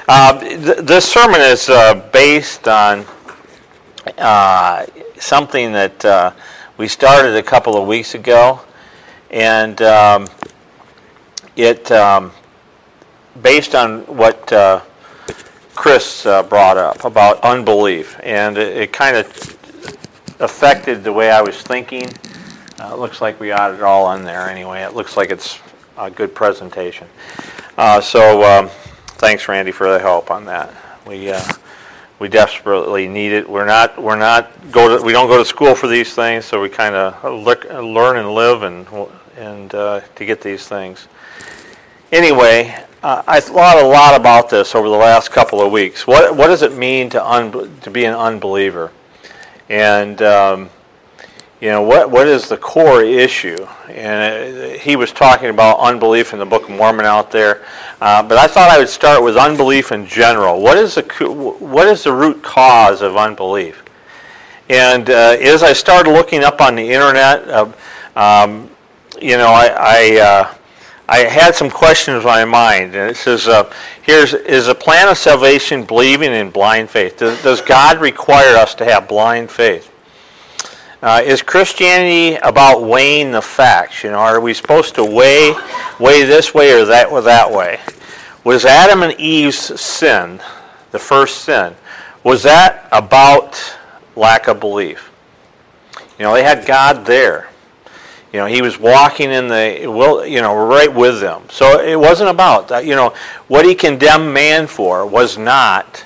This sermon is based on something that we started a couple of weeks ago, and it based on what Chris brought up about unbelief, and it kind of affected the way I was thinking. It looks like we got it all on there anyway. It looks like it's a good presentation. So thanks, Randy, for the help on that. We desperately need it. We don't go to school for these things, so we kind of learn and live and to get these things. Anyway, I thought a lot about this over the last couple of weeks. What does it mean to be an unbeliever? And what is the core issue? And he was talking about unbelief in the Book of Mormon out there, but I thought I would start with unbelief in general. What is the root cause of unbelief? And as I started looking up on the internet, I had some questions in my mind, and it says, is a plan of salvation believing in blind faith? Does God require us to have blind faith? Is Christianity about weighing the facts? Are we supposed to weigh this way or that way? Was Adam and Eve's sin, the first sin, was that about lack of belief? They had God there. He was walking in right with them. So it wasn't about that. What he condemned man for was not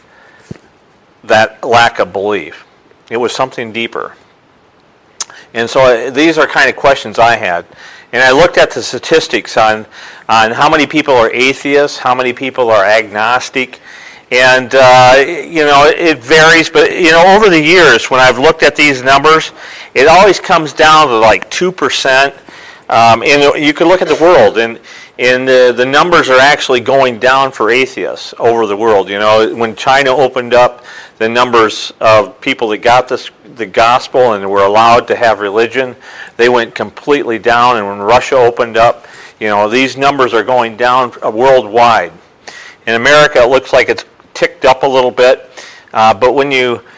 that lack of belief. It was something deeper. And so these are kind of questions I had. And I looked at the statistics on how many people are atheists, how many people are agnostic. And, it varies. But, over the years, when I've looked at these numbers, it always comes down to like 2%. And you can look at the world, and the numbers are actually going down for atheists over the world. When China opened up, the numbers of people that got the gospel and were allowed to have religion, they went completely down. And when Russia opened up, these numbers are going down worldwide. In America, it looks like it's ticked up a little bit, but when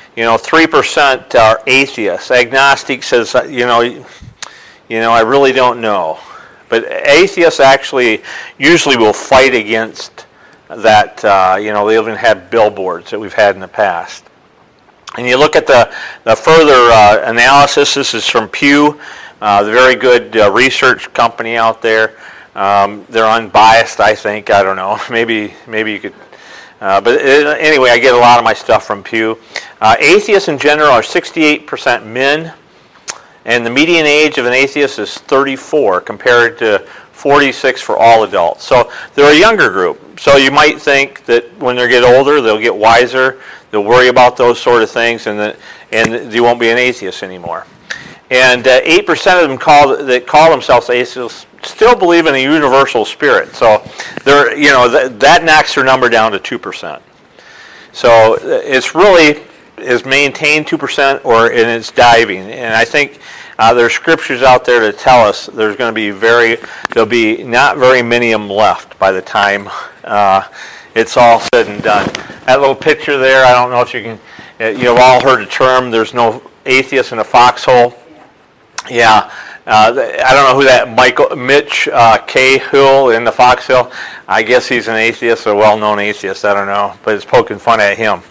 3% are atheists. Agnostic says, I really don't know. But atheists actually usually will fight against that. They even have billboards that we've had in the past. And you look at the further analysis. This is from Pew, the very good research company out there. They're unbiased, I think. I don't know. Maybe you could. Anyway, I get a lot of my stuff from Pew. Atheists in general are 68% men, and the median age of an atheist is 34 compared to 46 for all adults. So they're a younger group. So you might think that when they get older, they'll get wiser, they'll worry about those sort of things, and they won't be an atheist anymore. And 8% of them that call themselves atheists still believe in a universal spirit. So they're, that knocks their number down to 2%. So it's really is maintained 2% and it's diving. And I think there's scriptures out there to tell us there'll be not very many of them left by the time it's all said and done. That little picture there, I don't know if you can, you've all heard the term, there's no atheist in a foxhole. Yeah, I don't know who that Mitch Cahill in the Foxhill. I guess he's an atheist, a well-known atheist. I don't know, but it's poking fun at him.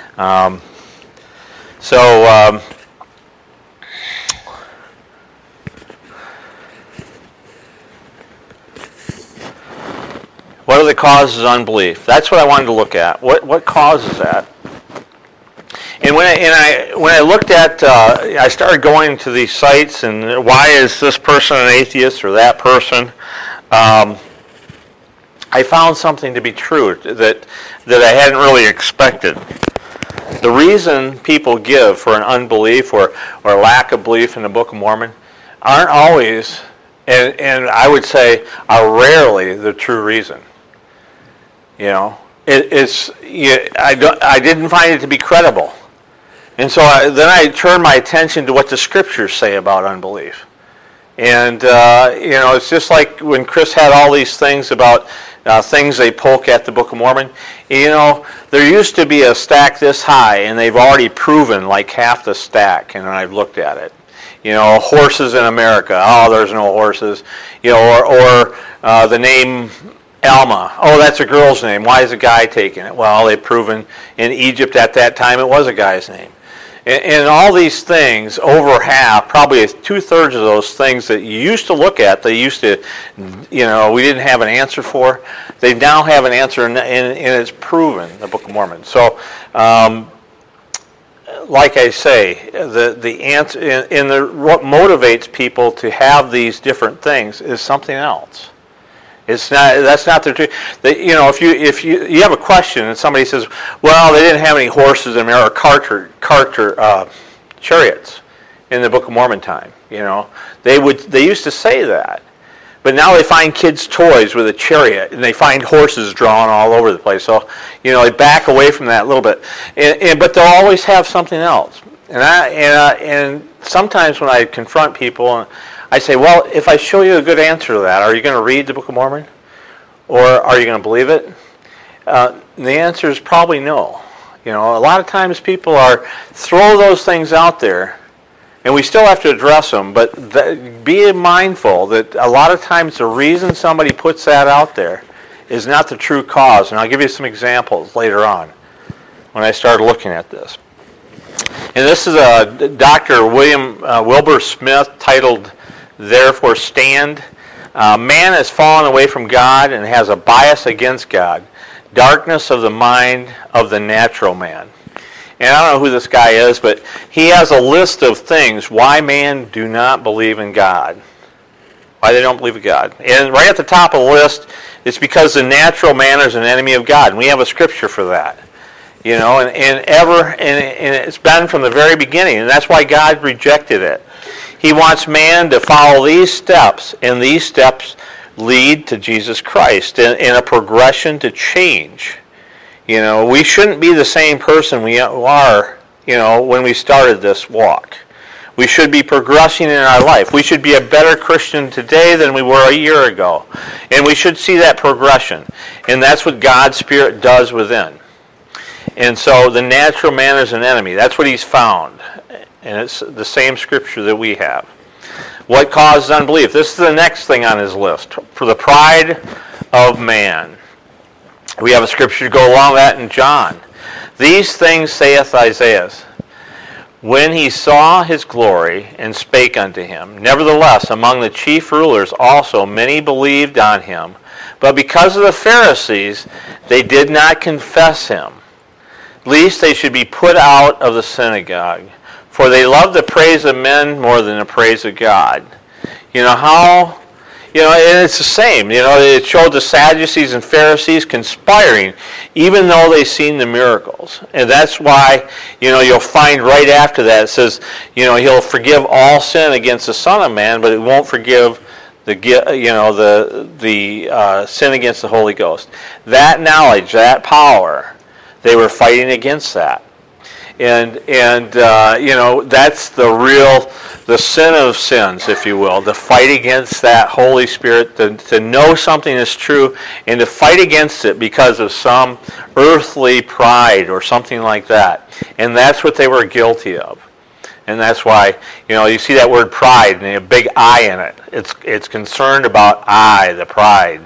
What are the causes of unbelief? That's what I wanted to look at. What causes that? And when I looked at, I started going to these sites, and why is this person an atheist or that person? I found something to be true that I hadn't really expected. The reason people give for an unbelief or lack of belief in the Book of Mormon aren't always, and I would say are rarely the true reason. I didn't find it to be credible. And so then I turned my attention to what the scriptures say about unbelief. And, it's just like when Chris had all these things about things they poke at the Book of Mormon. You know, there used to be a stack this high, and they've already proven like half the stack, and I've looked at it. You know, horses in America. Oh, there's no horses. You know, or the name Alma. Oh, that's a girl's name. Why is a guy taking it? Well, they've proven in Egypt at that time it was a guy's name. And all these things, over half, probably 2/3 of those things that you used to look at, they used to, you know, we didn't have an answer for. They now have an answer, and it's proven, the Book of Mormon. So, like I say, the answer, what motivates people to have these different things is something else. It's not. That's not the truth. You know, if you have a question and somebody says, "Well, they didn't have any horses in there or chariots in the Book of Mormon time," you know, they used to say that, but now they find kids' toys with a chariot and they find horses drawn all over the place. So, you know, they back away from that a little bit, but they'll always have something else. And sometimes when I confront people, I say, well, if I show you a good answer to that, are you going to read the Book of Mormon? Or are you going to believe it? The answer is probably no. You know, a lot of times people throw those things out there, and we still have to address them, but be mindful that a lot of times the reason somebody puts that out there is not the true cause. And I'll give you some examples later on when I start looking at this. And this is Dr. Wilbur Smith, titled, "Therefore Stand." Man has fallen away from God and has a bias against God. Darkness of the mind of the natural man. And I don't know who this guy is, but he has a list of things why man do not believe in God. Why they don't believe in God. And right at the top of the list, it's because the natural man is an enemy of God. And we have a scripture for that. You know, and it's been from the very beginning. And that's why God rejected it. He wants man to follow these steps, and these steps lead to Jesus Christ in a progression to change. You know, we shouldn't be the same person we are, you know, when we started this walk. We should be progressing in our life. We should be a better Christian today than we were a year ago. And we should see that progression. And that's what God's Spirit does within. And so the natural man is an enemy. That's what he's found. And it's the same scripture that we have. What causes unbelief? This is the next thing on his list. For the pride of man. We have a scripture to go along with that in John. These things saith Isaiah, when he saw his glory and spake unto him. Nevertheless, among the chief rulers also many believed on him. But because of the Pharisees, they did not confess him, lest they should be put out of the synagogue. For they love the praise of men more than the praise of God. You know how, you know, and it's the same. You know, it showed the Sadducees and Pharisees conspiring, even though they seen the miracles. And that's why, you know, you'll find right after that it says, you know, he'll forgive all sin against the Son of Man, but it won't forgive the sin against the Holy Ghost. That knowledge, that power, they were fighting against that. And you know, that's the sin of sins, if you will, to fight against that Holy Spirit, to know something is true, and to fight against it because of some earthly pride or something like that. And that's what they were guilty of. And that's why, you know, you see that word pride and a big I in it. It's concerned about I, the pride.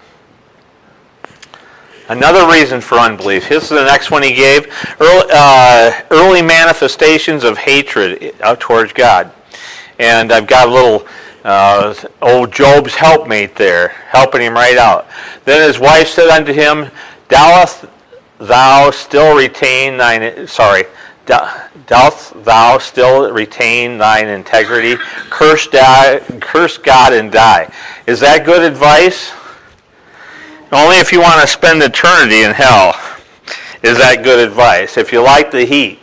Another reason for unbelief. This is the next one he gave. Early manifestations of hatred towards God. And I've got a little old Job's helpmate there, helping him right out. Then his wife said unto him, Dost thou still retain thine integrity? Curse God and die. Is that good advice? Only if you want to spend eternity in hell is that good advice. If you like the heat,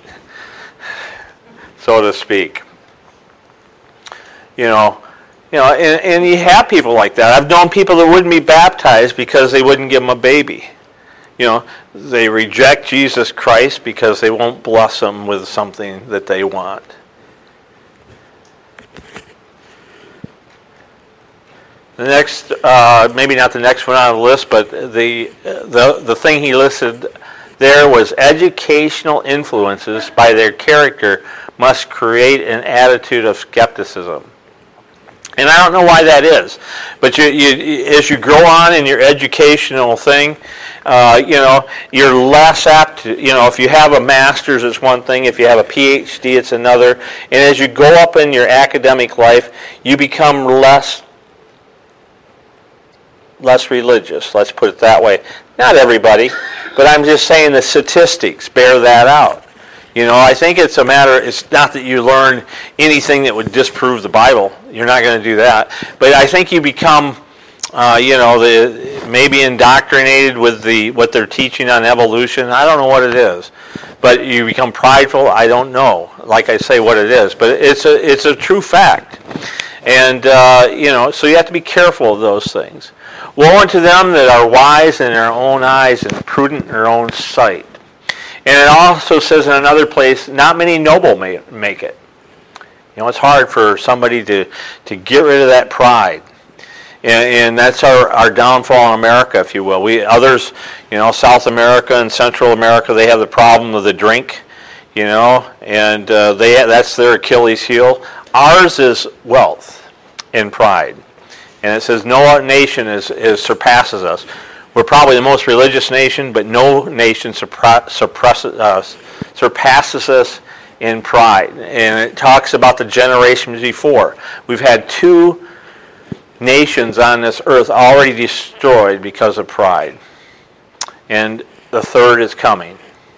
so to speak. You know, and you have people like that. I've known people that wouldn't be baptized because they wouldn't give them a baby. You know, they reject Jesus Christ because they won't bless them with something that they want. The next, maybe not the next one on the list, but the thing he listed there was educational influences by their character must create an attitude of skepticism. And I don't know why that is, but as you grow on in your educational thing, you're less apt to, if you have a master's, it's one thing. If you have a PhD, it's another. And as you go up in your academic life, you become less religious, let's put it that way. Not everybody, but I'm just saying the statistics bear that out. I think it's not that you learn anything that would disprove the Bible. You're not going to do that. But I think you become, maybe indoctrinated with what they're teaching on evolution. I don't know what it is. But you become prideful. I don't know, like I say, what it is. But it's a true fact. And, so you have to be careful of those things. Woe unto them that are wise in their own eyes and prudent in their own sight. And it also says in another place, not many noble make it. It's hard for somebody to get rid of that pride. And that's our downfall in America, if you will. Others, South America and Central America, they have the problem of the drink, and that's their Achilles heel. Ours is wealth and pride. And it says no nation surpasses us. We're probably the most religious nation, but no nation surpasses us in pride. And it talks about the generations before. We've had 2 nations on this earth already destroyed because of pride. And the third is coming.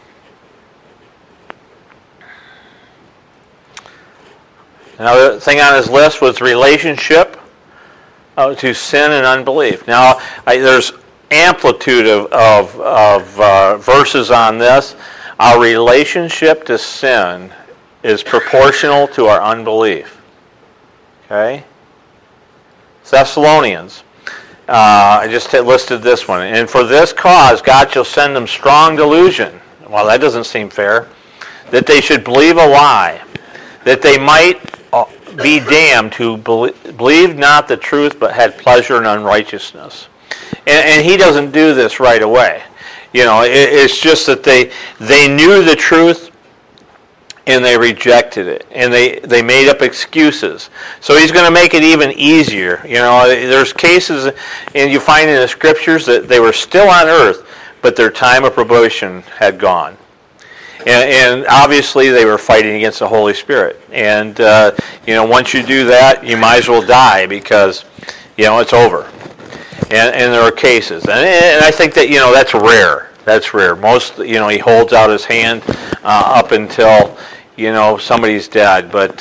Another thing on his list was relationship to sin and unbelief. Now, there's amplitude of verses on this. Our relationship to sin is proportional to our unbelief. Okay? Thessalonians. I just listed this one. And for this cause God shall send them strong delusion. Well, that doesn't seem fair. That they should believe a lie. That they might be damned who believed not the truth but had pleasure in unrighteousness. And he doesn't do this right away. It's just that they knew the truth and they rejected it. And they made up excuses. So he's going to make it even easier. There's cases, and you find in the scriptures that they were still on earth, but their time of probation had gone. And obviously they were fighting against the Holy Spirit. And, once you do that, you might as well die because, it's over. And there are cases. And I think that, that's rare. That's rare. Most, he holds out his hand up until, somebody's dead. But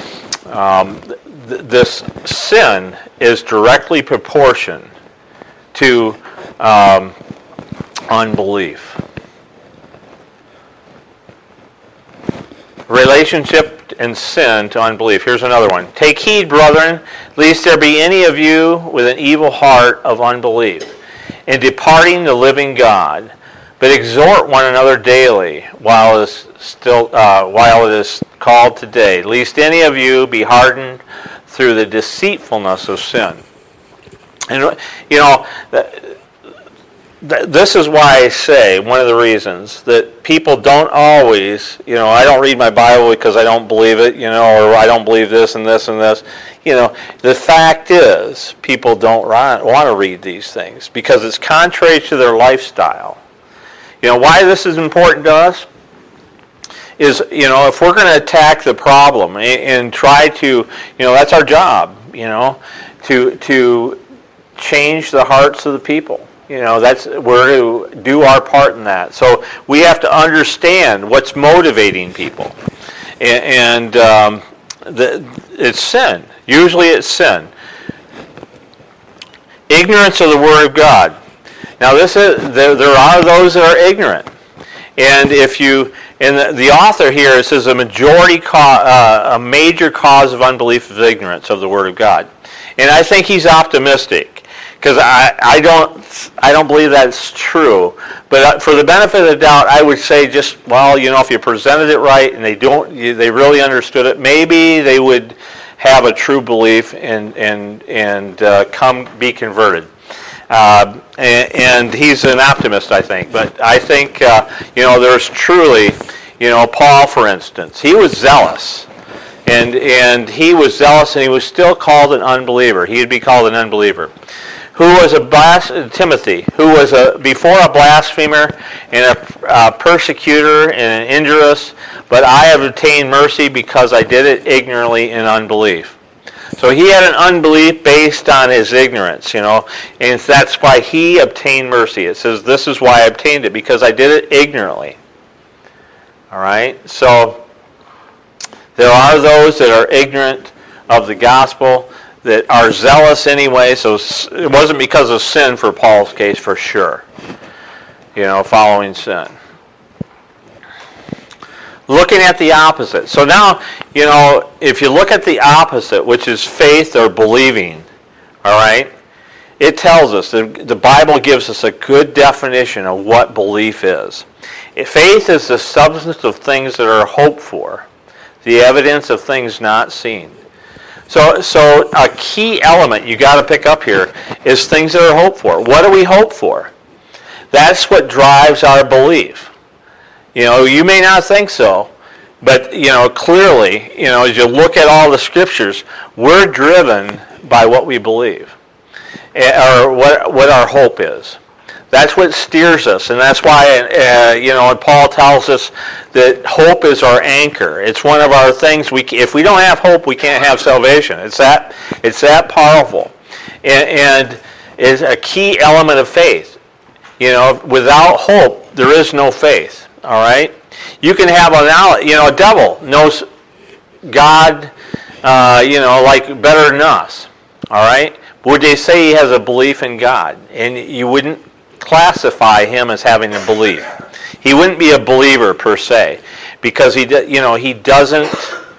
this sin is directly proportioned to unbelief. Relationship and sin to unbelief. Here's another one. Take heed, brethren, lest there be any of you with an evil heart of unbelief, in departing the living God. But exhort one another daily, while it is called today, lest any of you be hardened through the deceitfulness of sin. And this is why I say, one of the reasons, that people don't always, I don't read my Bible because I don't believe it, or I don't believe this and this and this. The fact is, people don't want to read these things because it's contrary to their lifestyle. Why this is important to us is, if we're going to attack the problem and try to, that's our job, to change the hearts of the people. We're to do our part in that. So we have to understand what's motivating people. And it's sin. Usually it's sin. Ignorance of the Word of God. Now there are those that are ignorant. And the author here says a major cause of unbelief is ignorance of the Word of God. And I think he's optimistic. Because I don't believe that's true. But for the benefit of the doubt, I would say just, if you presented it right and they really understood it, maybe they would have a true belief and come be converted. And he's an optimist, I think. But I think, there's truly, Paul, for instance, he was zealous. And he was zealous, and he was still called an unbeliever. He would be called an unbeliever. Who was Timothy, who was before a blasphemer and a persecutor and an injurious, but I have obtained mercy because I did it ignorantly in unbelief. So he had an unbelief based on his ignorance, and that's why he obtained mercy. It says, this is why I obtained it, because I did it ignorantly. All right? So there are those that are ignorant of the gospel, that are zealous anyway, so it wasn't because of sin for Paul's case, for sure. Following sin. Looking at the opposite. So now, if you look at the opposite, which is faith or believing, all right, it tells us, the Bible gives us a good definition of what belief is. Faith is the substance of things that are hoped for, the evidence of things not seen. So a key element you got to pick up here is things that are hoped for. What do we hope for? That's what drives our belief. You may not think so, but clearly, as you look at all the scriptures, we're driven by what we believe, or what our hope is. That's what steers us, and that's why, and Paul tells us that hope is our anchor. It's one of our things. If we don't have hope, we can't have salvation. It's that powerful, and is a key element of faith. Without hope, there is no faith. All right, you can have a knowledge. A devil knows God, like better than us. All right, would they say he has a belief in God? And you wouldn't classify him as having a belief. He wouldn't be a believer per se, because he doesn't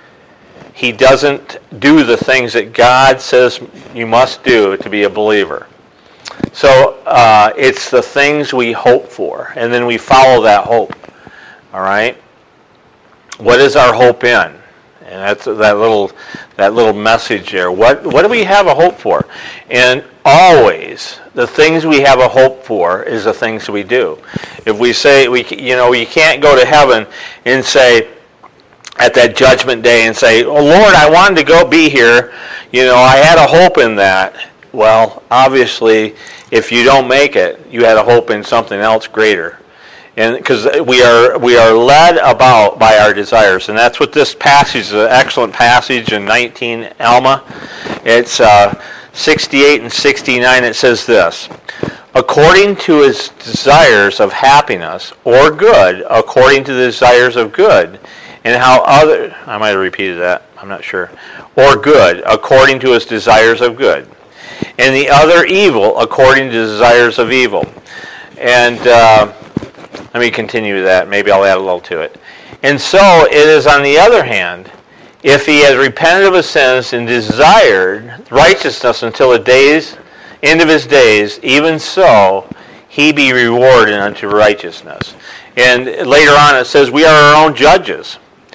do the things that God says you must do to be a believer. So it's the things we hope for, and then we follow that hope. All right. What is our hope in? And that's that little message there. What do we have a hope for? And always, the things we have a hope for is the things we do. If we say we can't go to heaven and say at that judgment day and say, "Oh Lord, I wanted to go be here. I had a hope in that." Well, obviously, if you don't make it, you had a hope in something else greater. And because we are led about by our desires, and that's what this passage is. An excellent passage in 19 Alma. It's 68 and 69. It says this: according to his desires of happiness or good, according to the desires of good, and how other. I might have repeated that. I'm not sure. Or good, according to his desires of good, and the other evil, according to the desires of evil. And let me continue that. Maybe I'll add a little to it. And so it is, on the other hand, if he has repented of his sins and desired righteousness until the end of his days, even so he be rewarded unto righteousness. And later on it says we are our own judges.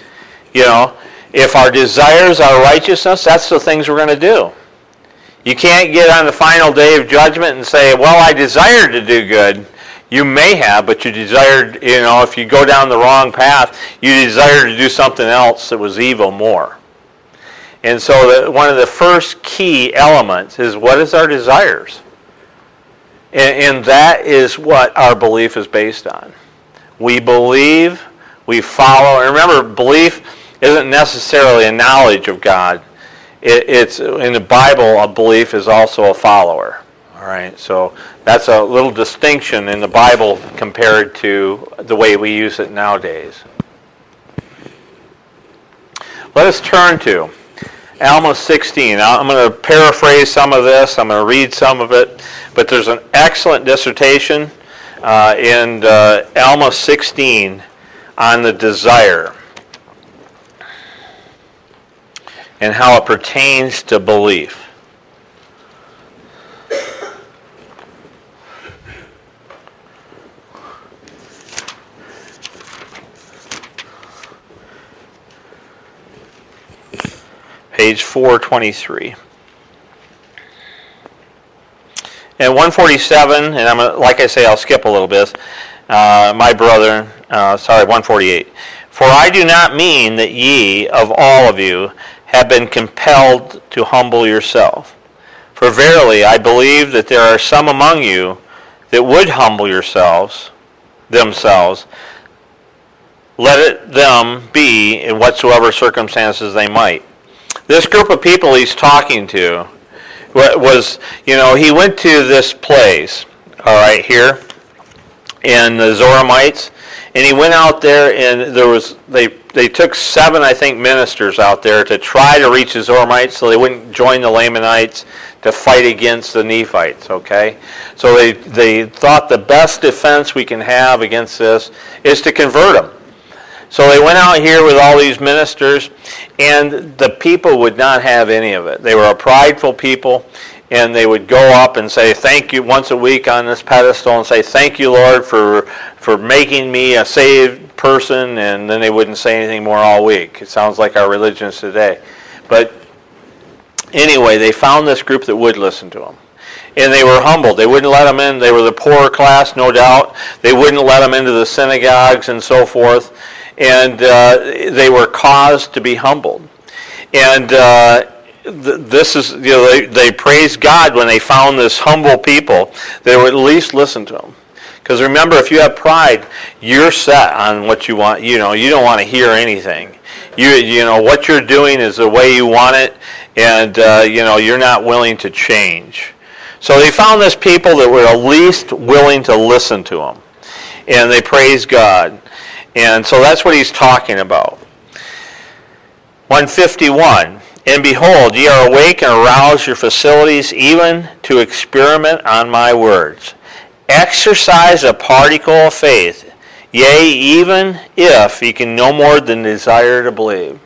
If our desires are righteousness, that's the things we're going to do. You can't get on the final day of judgment and say, well, I desired to do good. You may have, but you desired, if you go down the wrong path, you desire to do something else that was evil more. And so one of the first key elements is, what is our desires? And that is what our belief is based on. We believe, we follow. And remember, belief isn't necessarily a knowledge of God. It's in the Bible, a belief is also a follower. All right, so that's a little distinction in the Bible compared to the way we use it nowadays. Let us turn to Alma 16. I'm going to paraphrase some of this. I'm going to read some of it. But there's an excellent dissertation in Alma 16 on the desire and how it pertains to belief. page 423. And 147, and like I say, I'll skip a little bit. 148. For I do not mean that ye, of all of you, have been compelled to humble yourself. For verily I believe that there are some among you that would humble themselves, let it them be in whatsoever circumstances they might. This group of people he's talking to was, he went to this place, all right, here in the Zoramites, and he went out there, and they took 7, I think, ministers out there to try to reach the Zoramites so they wouldn't join the Lamanites to fight against the Nephites, okay? So they thought the best defense we can have against this is to convert them. So they went out here with all these ministers, and the people would not have any of it. They were a prideful people, and they would go up and say thank you once a week on this pedestal and say, thank you, Lord, for making me a saved person, and then they wouldn't say anything more all week. It sounds like our religions today. But anyway, they found this group that would listen to them. And they were humbled. They wouldn't let them in. They were the poorer class, no doubt. They wouldn't let them into the synagogues and so forth. And they were caused to be humbled. And this is, they praised God when they found this humble people. They would at least listen to them. Because remember, if you have pride, you're set on what you want. You don't want to hear anything. What you're doing is the way you want it, and you're not willing to change. So they found this people that were at least willing to listen to them, and they praised God. And so that's what he's talking about. 151, and behold, ye are awake and arouse your facilities even to experiment on my words. Exercise a particle of faith, yea, even if ye can no more than desire to believe.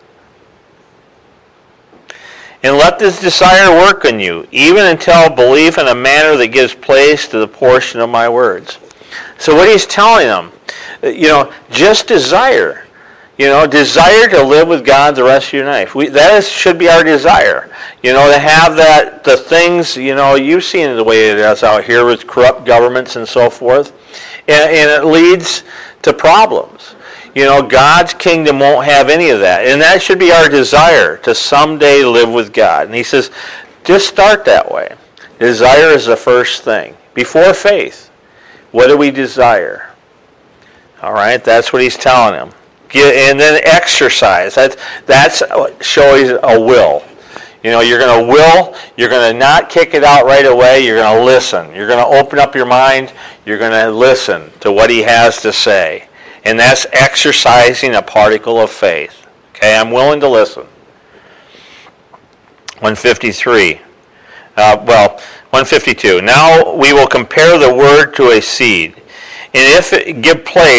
And let this desire work in you, even until belief in a manner that gives place to the portion of my words. So what he's telling them, just desire. Desire to live with God the rest of your life. That should be our desire. To have the things, you've seen the way it is out here with corrupt governments and so forth. And it leads to problems. God's kingdom won't have any of that. And that should be our desire, to someday live with God. And he says, just start that way. Desire is the first thing. Before faith, what do we desire? All right, that's what he's telling them. And then exercise. That's showing a will. You're going to will. You're going to not kick it out right away. You're going to listen. You're going to open up your mind. You're going to listen to what he has to say. And that's exercising a particle of faith. Okay, I'm willing to listen. 153. 152. Now we will compare the word to a seed. And if you give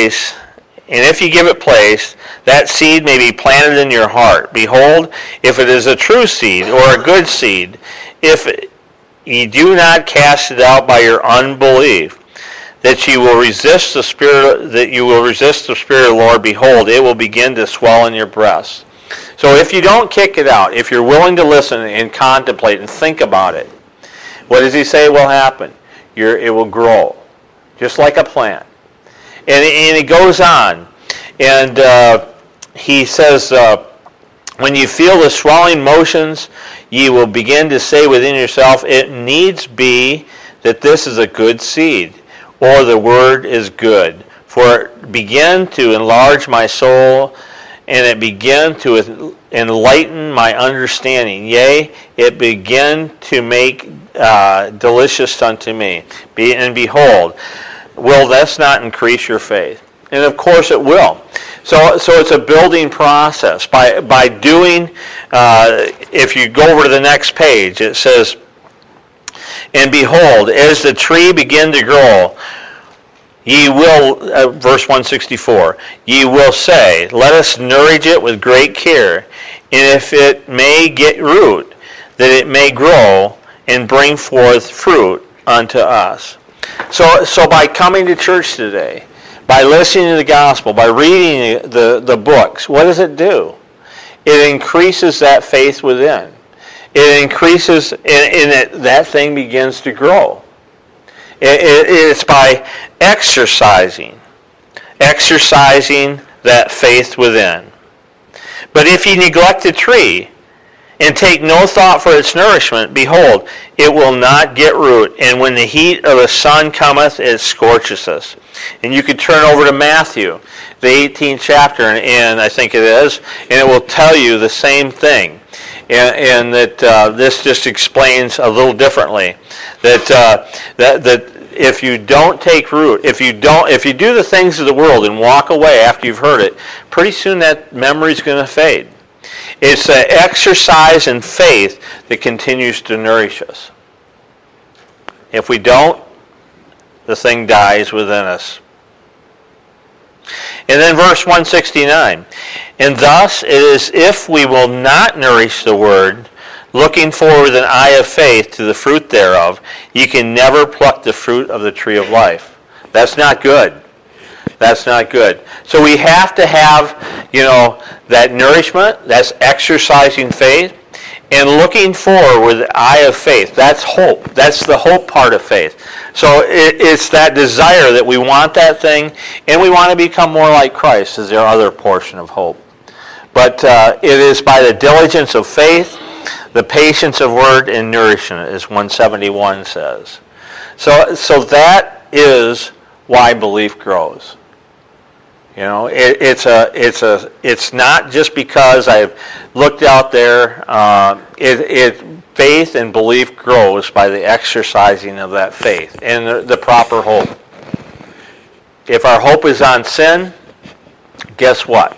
it place, that seed may be planted in your heart. Behold, if it is a true seed or a good seed, if ye do not cast it out by your unbelief, that you will resist the Spirit of the Lord, behold, it will begin to swell in your breasts. So if you don't kick it out, if you're willing to listen and contemplate and think about it, what does he say will happen? It will grow, just like a plant. And it goes on. And he says, when you feel the swelling motions, ye will begin to say within yourself, it needs be that this is a good seed, or the word is good. For it began to enlarge my soul, and it began to enlighten my understanding. Yea, it began to make delicious unto me. And behold, will this not increase your faith? And of course it will. So it's a building process. By doing, if you go over to the next page, it says, and behold, as the tree begin to grow, ye will, verse 164, ye will say, let us nourish it with great care, and if it may get root, that it may grow and bring forth fruit unto us. So by coming to church today, by listening to the gospel, by reading the books, what does it do? it increases that faith within. It increases, and that thing begins to grow. It's by exercising that faith within. But if ye neglect the tree, and take no thought for its nourishment, behold, it will not get root, and when the heat of the sun cometh, it scorcheth us. And you could turn over to Matthew, the 18th chapter, and I think it is, and it will tell you the same thing. And that this just explains a little differently. That if you don't take root, if you do the things of the world and walk away after you've heard it, pretty soon that memory's going to fade. It's the exercise in faith that continues to nourish us. If we don't, the thing dies within us. And then verse 169, and thus it is if we will not nourish the word, looking for with an eye of faith to the fruit thereof, ye can never pluck the fruit of the tree of life. That's not good. That's not good. So we have to have, that nourishment, that's exercising faith, and looking forward with the eye of faith. That's hope. That's the hope part of faith. So it's that desire that we want that thing, and we want to become more like Christ is their other portion of hope. But it is by the diligence of faith, the patience of word, and nourishment, as 171 says. So that is why belief grows. It's not just because I've looked out there. Faith and belief grows by the exercising of that faith and the proper hope. If our hope is on sin, guess what?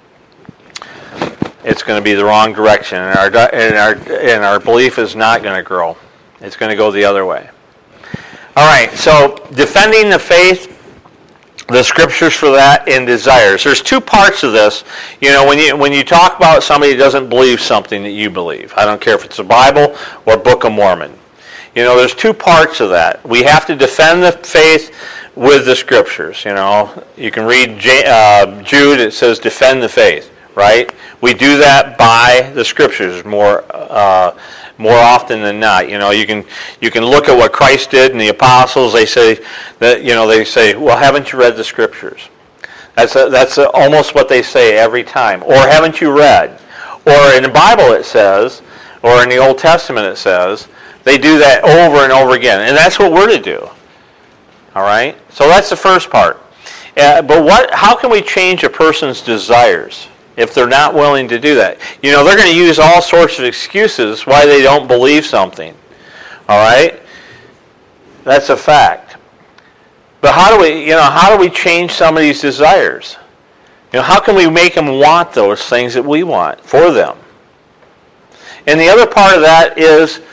It's going to be the wrong direction, and our belief is not going to grow. It's going to go the other way. All right. So defending the faith. The scriptures for that and desires. There's two parts of this. When you talk about somebody who doesn't believe something that you believe, I don't care if it's the Bible or Book of Mormon. There's two parts of that. We have to defend the faith with the scriptures. You can read Jude. It says defend the faith, right? We do that by the scriptures more often than not. You can look at what Christ did and the apostles. They say that well, haven't you read the scriptures? That's almost what they say every time. Or haven't you read? Or in the Bible it says, or in the Old Testament it says, they do that over and over again, and that's what we're to do. All right. So that's the first part. But how can we change a person's desires if they're not willing to do that? They're going to use all sorts of excuses why they don't believe something. All right? That's a fact. But how do we change somebody's desires? How can we make them want those things that we want for them? And the other part of that is,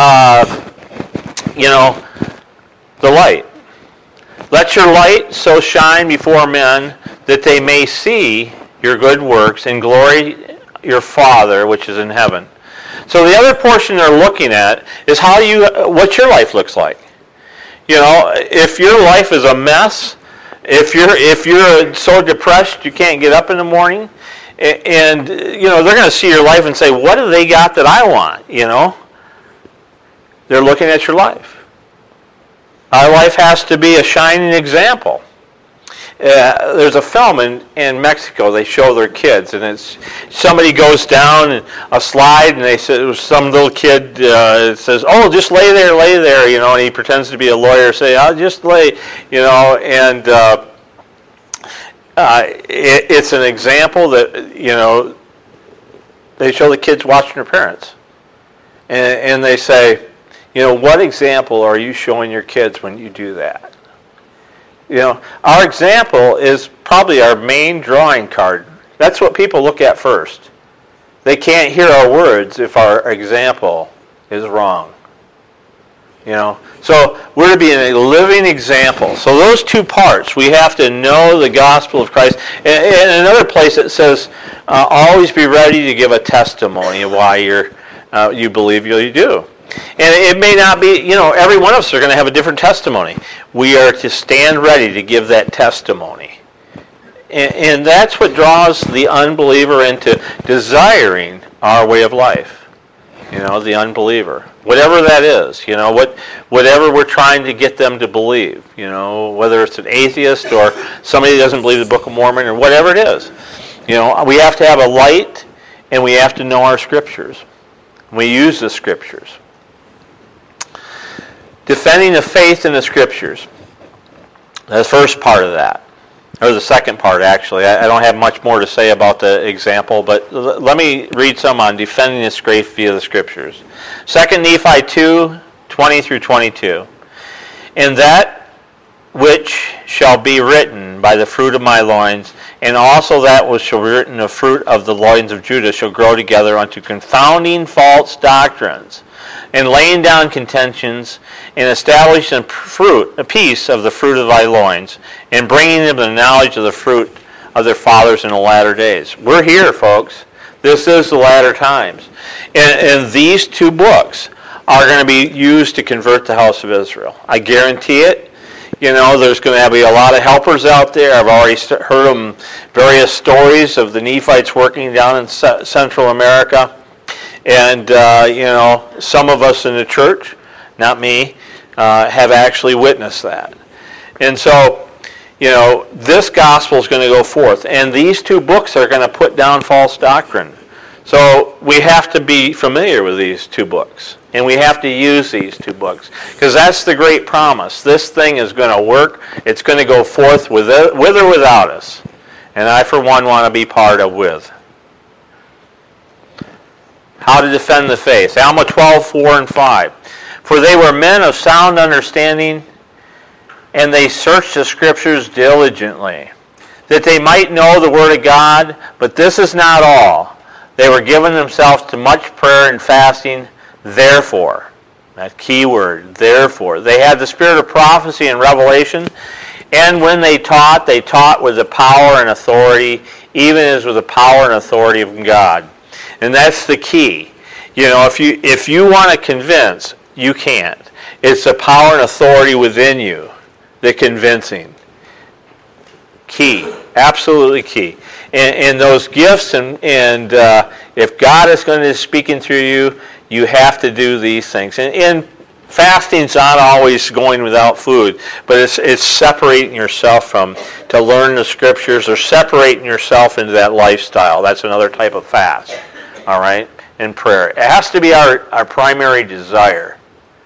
the light. Let your light so shine before men that they may see your good works and glory your Father which is in heaven. So the other portion they're looking at is what your life looks like. If your life is a mess, if you're so depressed you can't get up in the morning, and they're going to see your life and say, what have they got that I want? They're looking at your life. Our life has to be a shining example. There's a film in Mexico. They show their kids, and it's somebody goes down a slide, and they say some little kid says, "Oh, just lay there," and he pretends to be a lawyer. Say, "I'll just lay," and it's an example that they show the kids watching their parents, and they say, what example are you showing your kids when you do that? Our example is probably our main drawing card. That's what people look at first. They can't hear our words if our example is wrong. So we're to be a living example. So those two parts, we have to know the gospel of Christ. And another place it says, always be ready to give a testimony of why you believe you do. And it may not be, every one of us are going to have a different testimony. We are to stand ready to give that testimony. And that's what draws the unbeliever into desiring our way of life. The unbeliever. Whatever that is, whatever we're trying to get them to believe, whether it's an atheist or somebody who doesn't believe the Book of Mormon or whatever it is. We have to have a light and we have to know our scriptures. We use the scriptures. Defending the faith in the scriptures. The first part of that. Or the second part, actually. I don't have much more to say about the example, but let me read some on defending the faith via the scriptures. 2 Nephi 2, 20 through 22. And that which shall be written by the fruit of my loins, and also that which shall be written of fruit of the loins of Judah shall grow together unto confounding false doctrines, and laying down contentions, and establishing a peace of the fruit of thy loins, and bringing them to the knowledge of the fruit of their fathers in the latter days. We're here, folks. This is the latter times. And these two books are going to be used to convert the house of Israel. I guarantee it. There's going to be a lot of helpers out there. I've already heard them various stories of the Nephites working down in Central America. And, some of us in the church, not me, have actually witnessed that. And so, this gospel is going to go forth. And these two books are going to put down false doctrine. So we have to be familiar with these two books. And we have to use these two books. Because that's the great promise. This thing is going to work. It's going to go forth with or without us. And I, for one, want to be part of with. How to defend the faith. Alma 12, 4 and 5. For they were men of sound understanding, and they searched the Scriptures diligently, that they might know the Word of God. But this is not all. They were given themselves to much prayer and fasting. Therefore, that key word, therefore. They had the spirit of prophecy and revelation, and when they taught with the power and authority, even as with the power and authority of God. And that's the key. If you want to convince, you can't. It's the power and authority within you, the convincing. Key. Absolutely key. And those gifts, and if God is going to be speaking through you, you have to do these things. And fasting's not always going without food, but it's separating yourself to learn the scriptures, or separating yourself into that lifestyle. That's another type of fast. All right? And prayer. It has to be our primary desire,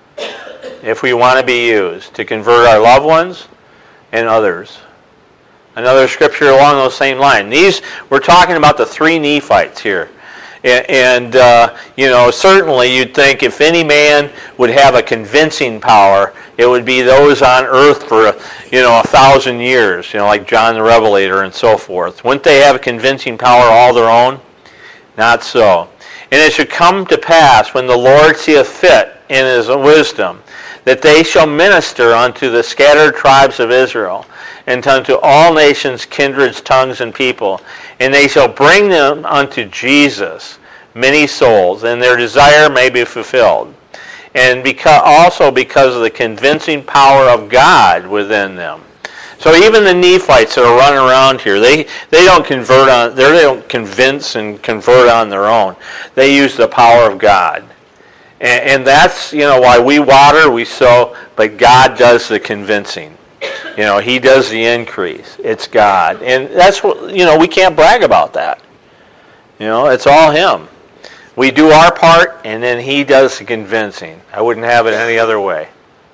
if we want to be used, to convert our loved ones and others. Another scripture along those same lines. We're talking about the three Nephites here. And certainly you'd think if any man would have a convincing power, it would be those on earth for 1,000 years, like John the Revelator and so forth. Wouldn't they have a convincing power all their own? Not so. And it should come to pass, when the Lord seeth fit in his wisdom, that they shall minister unto the scattered tribes of Israel, and unto all nations, kindreds, tongues, and people. And they shall bring them unto Jesus, many souls, and their desire may be fulfilled. And also because of the convincing power of God within them. So even the Nephites that are running around here, they don't convince and convert on their own. They use the power of God. And that's, why we water, we sow, but God does the convincing. He does the increase. It's God. And that's what, we can't brag about that. It's all Him. We do our part, and then He does the convincing. I wouldn't have it any other way.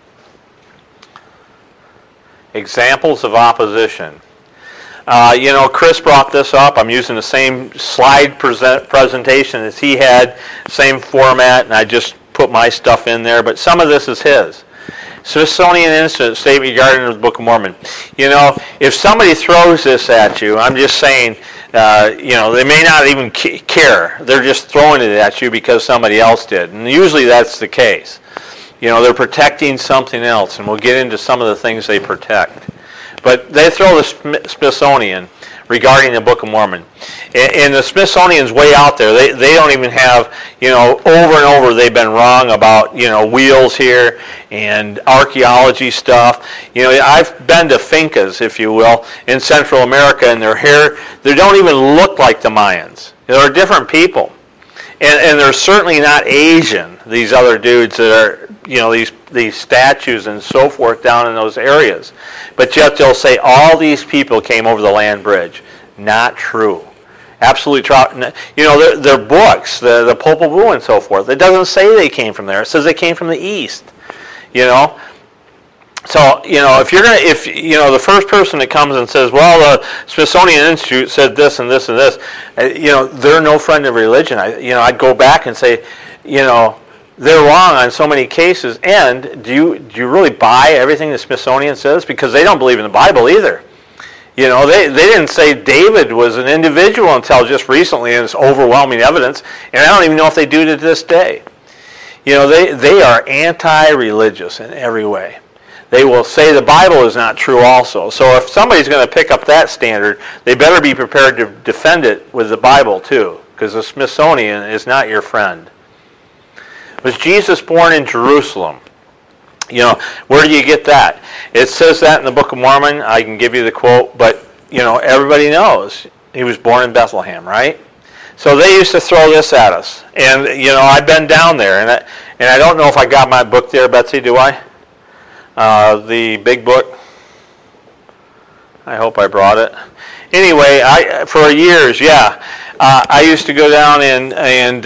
Examples of opposition. Chris brought this up. I'm using the same slide presentation as he had, same format, and I just put my stuff in there, but some of this is his. Smithsonian Institute statement regarding the Book of Mormon. If somebody throws this at you, I'm just saying, they may not even care. They're just throwing it at you because somebody else did. And usually that's the case. They're protecting something else, and we'll get into some of the things they protect. But they throw the Smithsonian regarding the Book of Mormon. And the Smithsonian's way out there. They don't even have, over and over they've been wrong about, wheels here and archaeology stuff. I've been to fincas, if you will, in Central America, and their hair, they don't even look like the Mayans. They're different people. And they're certainly not Asian, these other dudes that are, these statues and so forth down in those areas. But yet they'll say all these people came over the land bridge. Not true. Absolutely true. Their books, the Popol Vuh and so forth, it doesn't say they came from there. It says they came from the east. So, if the first person that comes and says, well, the Smithsonian Institute said this and this and this, they're no friend of religion. I'd go back and say, they're wrong on so many cases. And do you really buy everything the Smithsonian says? Because they don't believe in the Bible either. They didn't say David was an individual until just recently, and it's overwhelming evidence. And I don't even know if they do to this day. They are anti-religious in every way. They will say the Bible is not true also. So if somebody's going to pick up that standard, they better be prepared to defend it with the Bible too, because the Smithsonian is not your friend. Was Jesus born in Jerusalem? Where do you get that? It says that in the Book of Mormon. I can give you the quote, but everybody knows he was born in Bethlehem, right? So they used to throw this at us, and I've been down there, and I don't know if I got my book there, Betsy. Do I? The big book. I hope I brought it. Anyway, for years, I used to go down in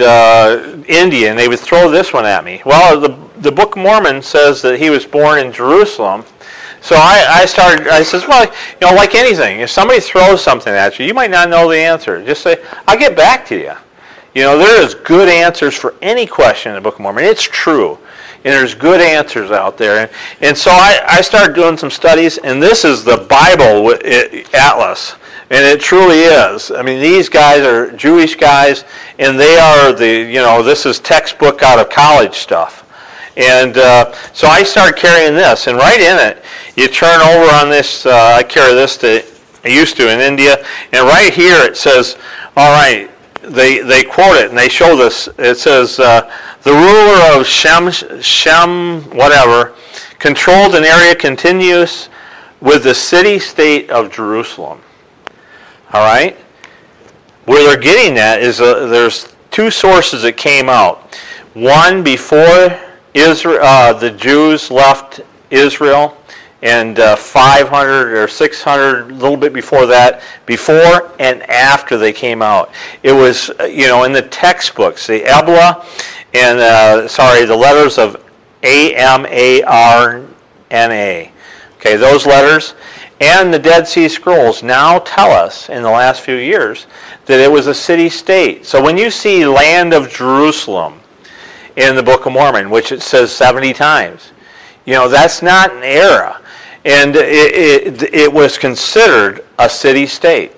India, and they would throw this one at me. Well, the Book of Mormon says that he was born in Jerusalem. So I says, well, like anything, if somebody throws something at you, you might not know the answer. Just say, I'll get back to you. There is good answers for any question in the Book of Mormon. It's true. And there's good answers out there. And so I started doing some studies, and this is the Bible Atlas. And it truly is. I mean, these guys are Jewish guys, and they are this is textbook out of college stuff. And so I started carrying this, and right in it, you turn over on this, I carry this I used to in India, and right here it says, all right, they quote it, and they show this. It says, the ruler of Shem, whatever, controlled an area continuous with the city-state of Jerusalem. All right? Where they're getting that is there's two sources that came out. One, before Israel, the Jews left Israel, and 500 or 600, a little bit before that, before and after they came out. It was, in the textbooks, the Ebla, and the letters of Amarna. Okay, those letters, and the Dead Sea Scrolls now tell us in the last few years that it was a city-state. So when you see land of Jerusalem in the Book of Mormon, which it says 70 times, that's not an era. And it was considered a city-state.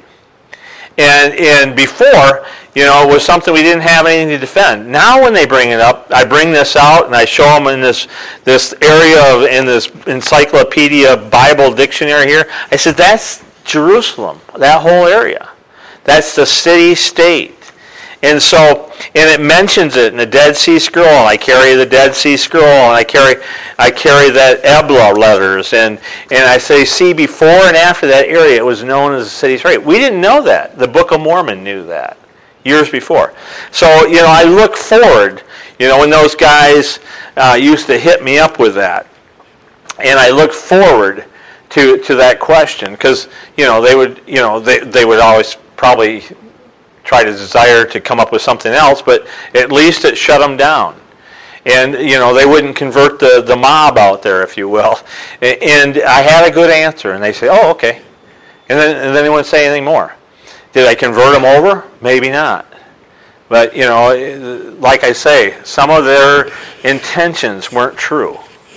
And before, it was something we didn't have anything to defend. Now when they bring it up, I bring this out and I show them in this area in this encyclopedia Bible dictionary here. I said, that's Jerusalem, that whole area. That's the city-state. And it mentions it in the Dead Sea Scroll, and I carry the Dead Sea Scroll, and I carry that Ebla letters, and I say, see, before and after that area, it was known as the city-state. We didn't know that. The Book of Mormon knew that years before. So, I look forward, when those guys used to hit me up with that, and I look forward to that question, because, they would always probably try to desire to come up with something else, but at least it shut them down. And, they wouldn't convert the mob out there, if you will. And I had a good answer, and they say, oh, okay. And then they wouldn't say anything more. Did I convert them over? Maybe not. But, like I say, some of their intentions weren't true.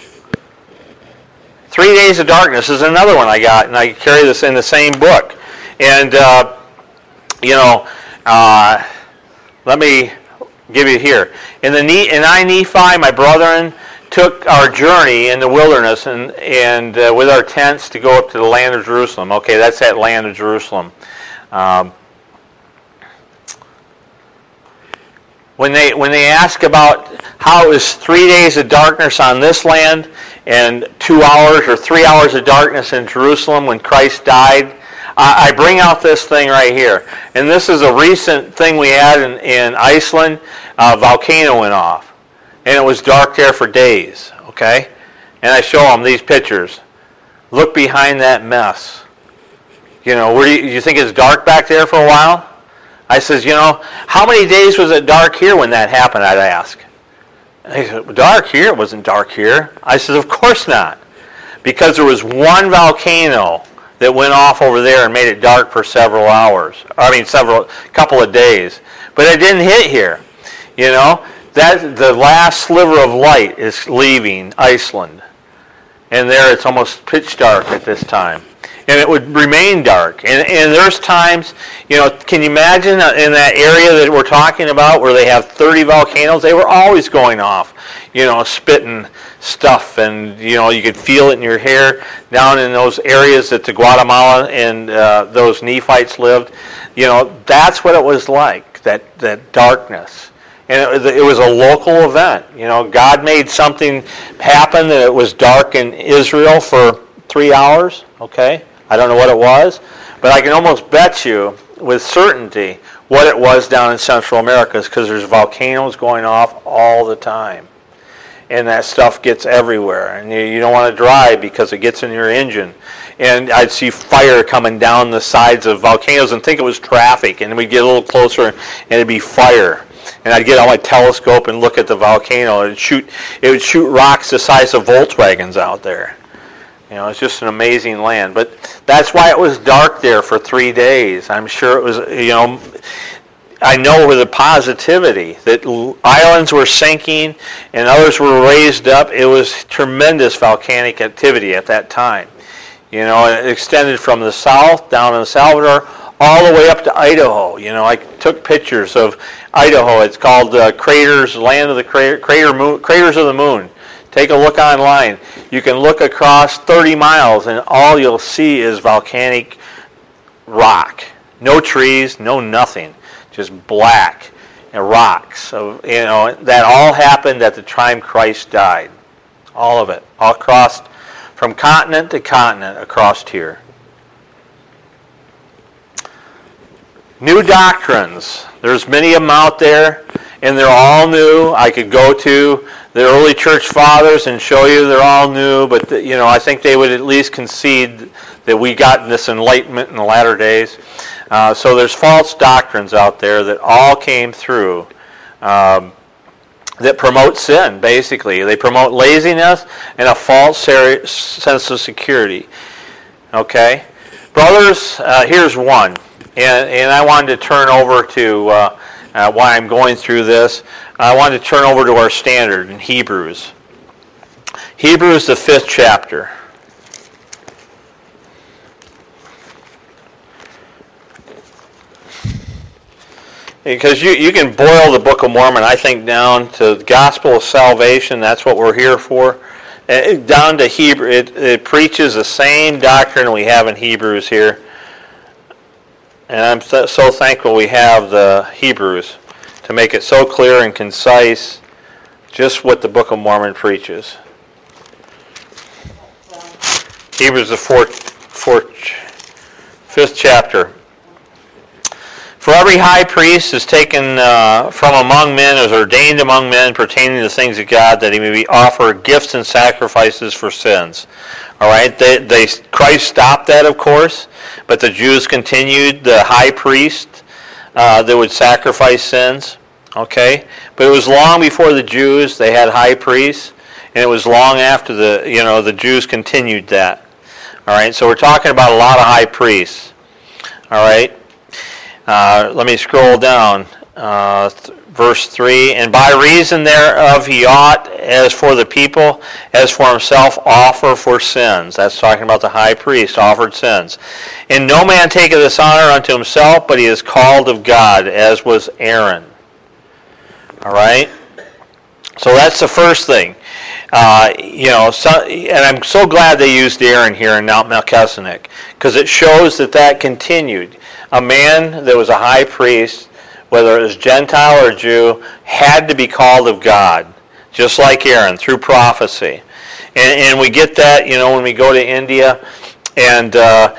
3 Days of Darkness is another one I got, and I carry this in the same book. And, let me give you here. In I, Nephi, my brethren, took our journey in the wilderness and with our tents to go up to the land of Jerusalem. Okay, that's that land of Jerusalem. When they ask about how it was 3 days of darkness on this land and 2 hours or 3 hours of darkness in Jerusalem when Christ died, I bring out this thing right here. And this is a recent thing we had in Iceland. A volcano went off. And it was dark there for days. Okay? And I show them these pictures. Look behind that mess. You know, you think it's dark back there for a while? I says, how many days was it dark here when that happened, I'd ask. And he said, dark here? It wasn't dark here. I said, of course not. Because there was one volcano that went off over there and made it dark for several hours. Couple of days. But it didn't hit here. That the last sliver of light is leaving Iceland. And there it's almost pitch dark at this time. And it would remain dark. And there's times, can you imagine in that area that we're talking about where they have 30 volcanoes? They were always going off, spitting stuff. And, you could feel it in your hair down in those areas that the Guatemala and those Nephites lived. That's what it was like, that darkness. And it was a local event. God made something happen that it was dark in Israel for 3 hours, okay? I don't know what it was, but I can almost bet you with certainty what it was down in Central America, because there's volcanoes going off all the time. And that stuff gets everywhere. And you don't want to drive because it gets in your engine. And I'd see fire coming down the sides of volcanoes and think it was traffic. And we'd get a little closer and it'd be fire. And I'd get out my telescope and look at the volcano. It would shoot rocks the size of Volkswagens out there. It's just an amazing land. But that's why it was dark there for 3 days. I'm sure it was, I know with the positivity that islands were sinking and others were raised up. It was tremendous volcanic activity at that time. It extended from the south down in El Salvador all the way up to Idaho. I took pictures of Idaho. It's called Craters, Land of the Craters of the Moon. Take a look online. You can look across 30 miles and all you'll see is volcanic rock. No trees, no nothing. Just black and rocks. So, that all happened at the time Christ died. All of it. All across, from continent to continent across here. New doctrines. There's many of them out there, and they're all new. I could go to the early church fathers and show you they're all new, but I think they would at least concede that we got this enlightenment in the latter days. So there's false doctrines out there that all came through that promote sin, basically. They promote laziness and a false sense of security. Okay? Brothers, here's one. And I wanted to turn over to why I'm going through this. I wanted to turn over to our standard in Hebrews. Hebrews, the 5th chapter. Because you can boil the Book of Mormon, I think, down to the gospel of salvation. That's what we're here for. Down to Hebrew, it preaches the same doctrine we have in Hebrews here. And I'm so thankful we have the Hebrews to make it so clear and concise just what the Book of Mormon preaches. Hebrews, the 5th chapter. For every high priest is taken from among men, is ordained among men pertaining to the things of God, that he may offer gifts and sacrifices for sins. All right, Christ stopped that, of course, but the Jews continued the high priest that would sacrifice sins. Okay, but it was long before the Jews they had high priests, and it was long after the Jews continued that. All right, so we're talking about a lot of high priests. All right. Let me scroll down. Verse 3, and by reason thereof he ought, as for the people, as for himself, offer for sins. That's talking about the high priest, offered sins. And no man taketh this honor unto himself, but he is called of God, as was Aaron. All right? So that's the first thing. And I'm so glad they used Aaron here in Mount Melchizedek, because it shows that continued. a man that was a high priest, whether it was Gentile or Jew, had to be called of God, just like Aaron, through prophecy. And we get that, when we go to India. And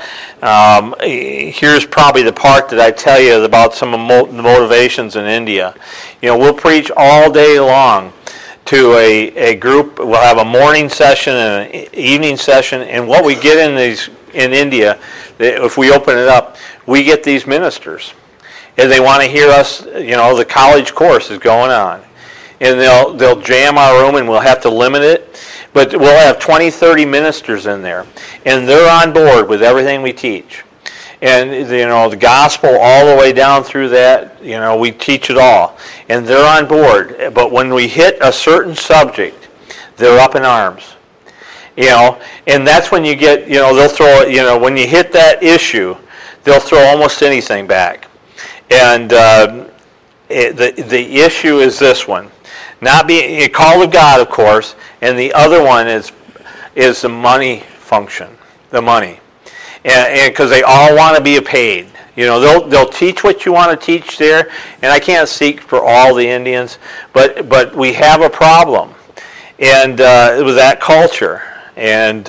here's probably the part that I tell you about some of the motivations in India. We'll preach all day long to a group. We'll have a morning session and an evening session. And what we get in India, if we open it up, we get these ministers. And they want to hear us, the college course is going on. And they'll jam our room, and we'll have to limit it. But we'll have 20, 30 ministers in there. And they're on board with everything we teach. And, the gospel all the way down through that, we teach it all. And they're on board. But when we hit a certain subject, they're up in arms. And that's when you get, they'll throw, when you hit that issue, they'll throw almost anything back. And the issue is this one. Not being called of God, of course, and the other one is the money function, the money, and because they all want to be paid. They'll teach what you want to teach there, and I can't speak for all the Indians, but we have a problem, and with that culture, and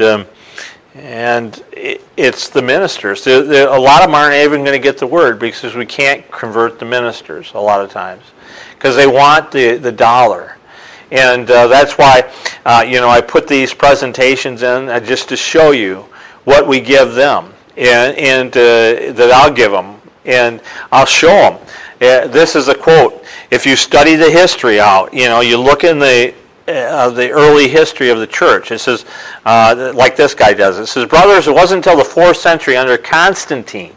it's the ministers. A lot of them aren't even going to get the word because we can't convert the ministers a lot of times. Because they want the dollar. And that's why, I put these presentations in just to show you what we give them and that I'll give them. And I'll show them. This is a quote. If you study the history out, you look in the early history of the church. It says, like this guy does, it says, brothers, it wasn't until the 4th century under Constantine,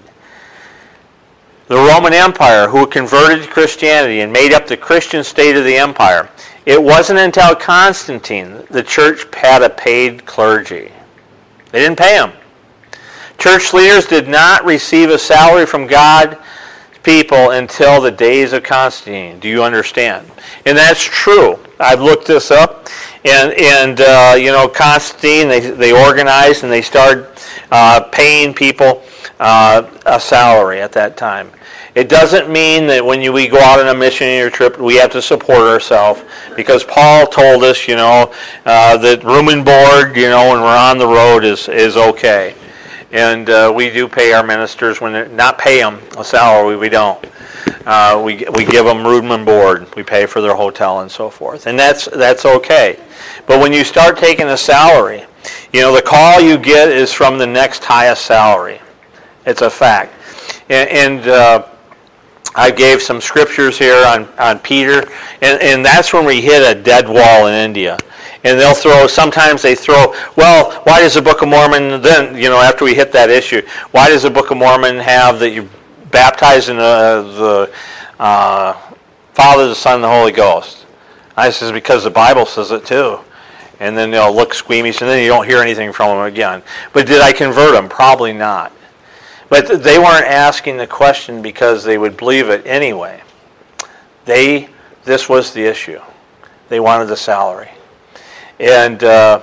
the Roman Empire, who converted to Christianity and made up the Christian state of the empire. It wasn't until Constantine the church had a paid clergy. They didn't pay them. Church leaders did not receive a salary from God's people until the days of Constantine. Do you understand? And that's true. I've looked this up. And Constantine, they organized and they started paying people a salary at that time. It doesn't mean that when we go out on a missionary trip, we have to support ourselves, because Paul told us, that room and board, when we're on the road is okay. And we do pay our ministers, not pay them a salary, we don't. We give them room and board. We pay for their hotel and so forth. And that's okay. But when you start taking a salary, the call you get is from the next highest salary. It's a fact. And I gave some scriptures here on Peter, and that's when we hit a dead wall in India. And sometimes they throw, well, why does the Book of Mormon then, after we hit that issue, why does the Book of Mormon have that you baptize in the Father, the Son, and the Holy Ghost? I says, because the Bible says it too. And then they'll look squeamish, and then you don't hear anything from them again. But did I convert them? Probably not. But they weren't asking the question because they would believe it anyway. This was the issue. They wanted the salary. And so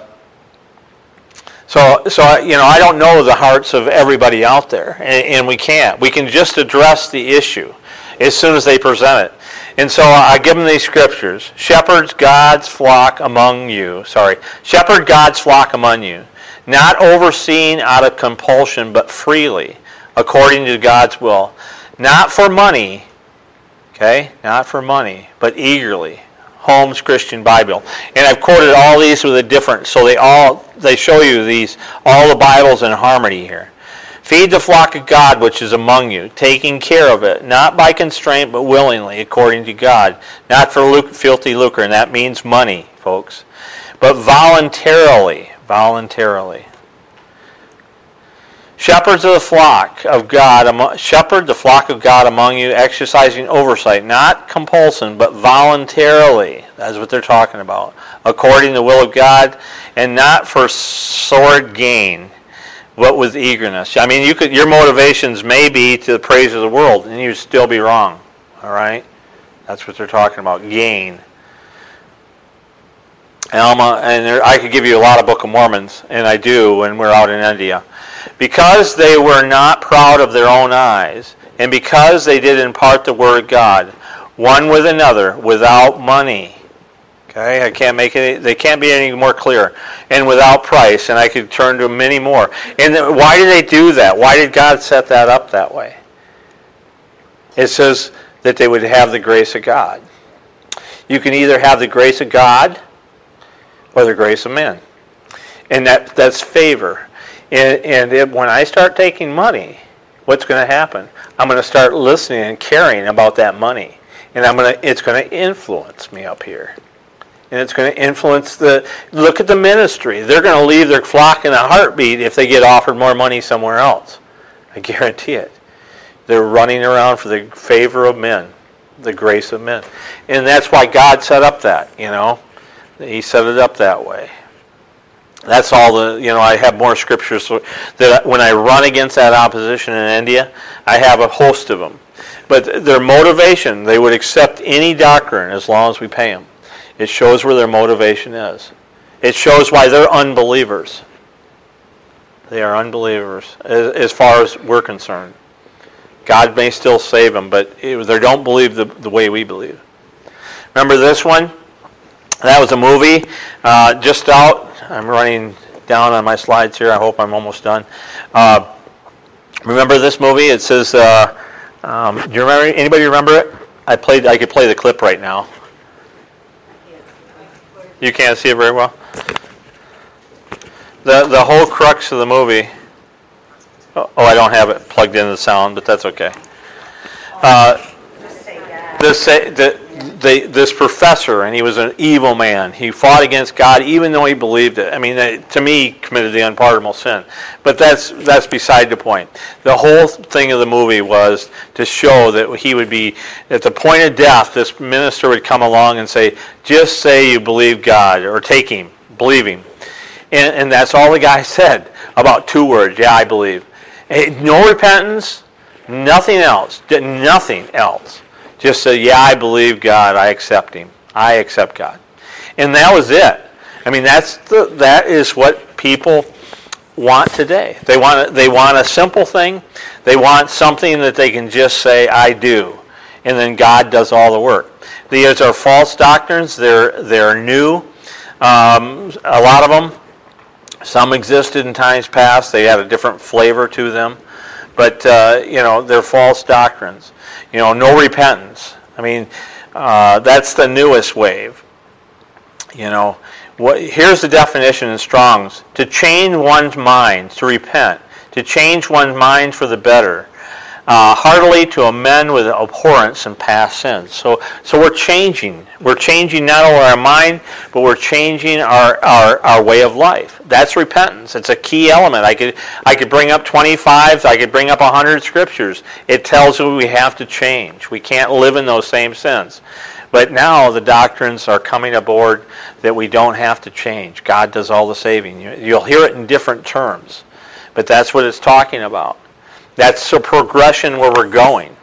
I don't know the hearts of everybody out there, and we can't. We can just address the issue as soon as they present it. And so I give them these scriptures. Shepherd God's flock among you, not overseen out of compulsion, but freely, according to God's will. Not for money, not for money, but eagerly. Holmes Christian Bible. And I've quoted all these with a different, so they show you all the Bibles in harmony here. Feed the flock of God which is among you, taking care of it, not by constraint, but willingly, according to God. Not for filthy lucre, and that means money, folks, but voluntarily. Shepherds of the flock of God, shepherd the flock of God among you, exercising oversight, not compulsion, but voluntarily. That's what they're talking about. According to the will of God, and not for sword gain, but with eagerness. I mean, your motivations may be to the praise of the world, and you'd still be wrong. All right? That's what they're talking about, gain. Alma, and I could give you a lot of Book of Mormons, and I do when we're out in India. Because they were not proud of their own eyes, And because they did impart the word of God, one with another, without money. Okay, I can't make it. They can't be any more clear. And without price, and I could turn to many more. And why did they do that? Why did God set that up that way? It says that they would have the grace of God. You can either have the grace of God or the grace of men, and that's favor. And when I start taking money, what's going to happen? I'm going to start listening and caring about that money, and it's going to influence me up here. And it's going to influence look at the ministry. They're going to leave their flock in a heartbeat if they get offered more money somewhere else. I guarantee it. They're running around for the favor of men, the grace of men. And that's why God set up that, He set it up that way. That's all I have more scriptures so that when I run against that opposition in India, I have a host of them. But their motivation, they would accept any doctrine as long as we pay them. It shows where their motivation is. It shows why they're unbelievers. They are unbelievers as far as we're concerned. God may still save them, but they don't believe the way we believe. Remember this one? That was a movie just out. I'm running down on my slides here. I hope I'm almost done. Remember this movie? It says, do you remember? Anybody remember it? I could play the clip right now. You can't see it very well? The whole crux of the movie. Oh, I don't have it plugged into the sound, but that's okay. This professor, and he was an evil man. He fought against God even though he believed it. I mean, to me, he committed the unpardonable sin. But that's beside the point. The whole thing of the movie was to show that he would be, at the point of death, this minister would come along and say, just say you believe God, or take him, believe him. And that's all the guy said, about 2 words, yeah, I believe. No repentance, nothing else, nothing else. Just say, yeah, I believe God, I accept him. I accept God. And that was it. I mean, that is what people want today. They want a simple thing. They want something that they can just say, I do. And then God does all the work. These are false doctrines. They're new. A lot of them. Some existed in times past. They had a different flavor to them. But, they're false doctrines. No repentance. I mean, that's the newest wave. Here's the definition in Strong's. To change one's mind, to repent. To change one's mind for the better. Heartily to amend with abhorrence and past sins. So we're changing. We're changing not only our mind, but we're changing our way of life. That's repentance. It's a key element. I could bring up 25. I could bring up 100 scriptures. It tells you we have to change. We can't live in those same sins. But now the doctrines are coming aboard that we don't have to change. God does all the saving. You'll hear it in different terms, but that's what it's talking about. That's a progression where we're going.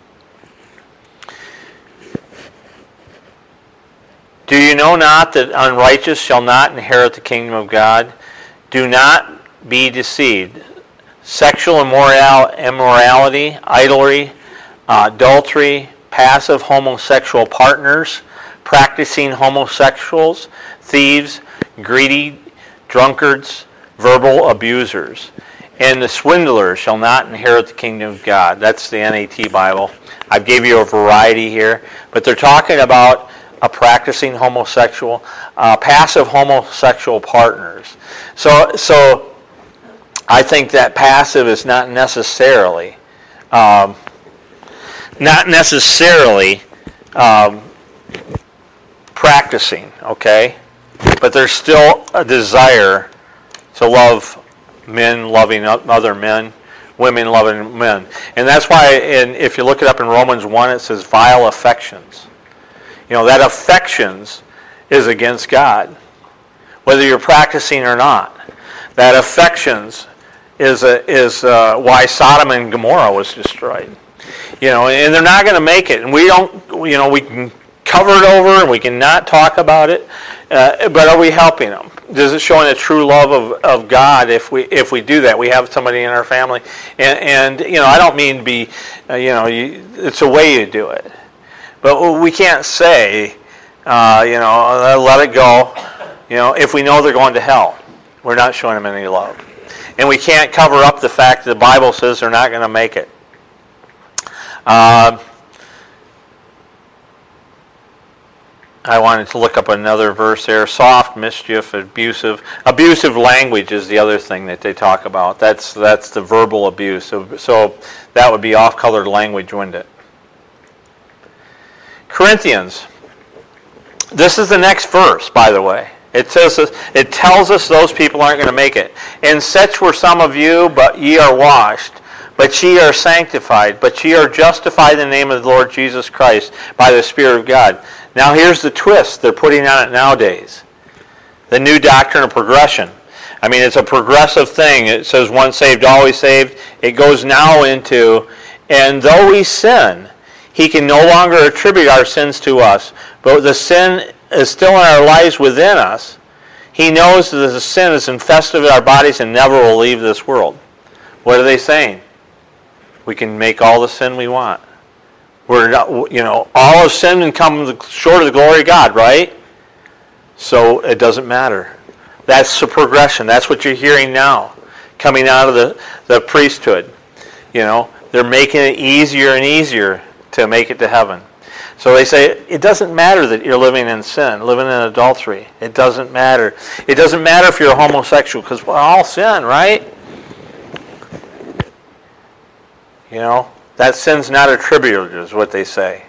Do you know not that unrighteous shall not inherit the kingdom of God? Do not be deceived. Sexual immorality, idolatry, adultery, passive homosexual partners, practicing homosexuals, thieves, greedy, drunkards, verbal abusers. And the swindler shall not inherit the kingdom of God. That's the NAT Bible. I gave you a variety here. But they're talking about a practicing homosexual, passive homosexual partners. So I think that passive is not necessarily practicing, okay? But there's still a desire to love men loving other men, women loving men. And that's why, if you look it up in Romans 1, it says vile affections. That affections is against God, whether you're practicing or not. That affections is why Sodom and Gomorrah was destroyed. And they're not going to make it. And we can cover it over and we can not talk about it, but are we helping them? Does it show a true love of God if we do that? We have somebody in our family, and I don't mean to be, it's a way you do it, but we can't say, let it go. If we know they're going to hell, we're not showing them any love, and we can't cover up the fact that the Bible says they're not going to make it. I wanted to look up another verse there. Soft, mischief, abusive. Abusive language is the other thing that they talk about. That's the verbal abuse. So that would be off-colored language, wouldn't it? Corinthians. This is the next verse, by the way. It tells us those people aren't going to make it. And such were some of you, but ye are washed. But ye are sanctified. But ye are justified in the name of the Lord Jesus Christ by the Spirit of God. Now here's the twist they're putting on it nowadays. The new doctrine of progression. I mean, it's a progressive thing. It says once saved, always saved. It goes now into, and though we sin, he can no longer attribute our sins to us. But the sin is still in our lives within us. He knows that the sin is infested with our bodies and never will leave this world. What are they saying? We can make all the sin we want. We're not, all of sin and come short of the glory of God, right? So it doesn't matter. That's the progression. That's what you're hearing now, coming out of the priesthood. They're making it easier and easier to make it to heaven. So they say, it doesn't matter that you're living in sin, living in adultery. It doesn't matter. It doesn't matter if you're a homosexual, because we're all sin, right? That sin's not attributed, is what they say.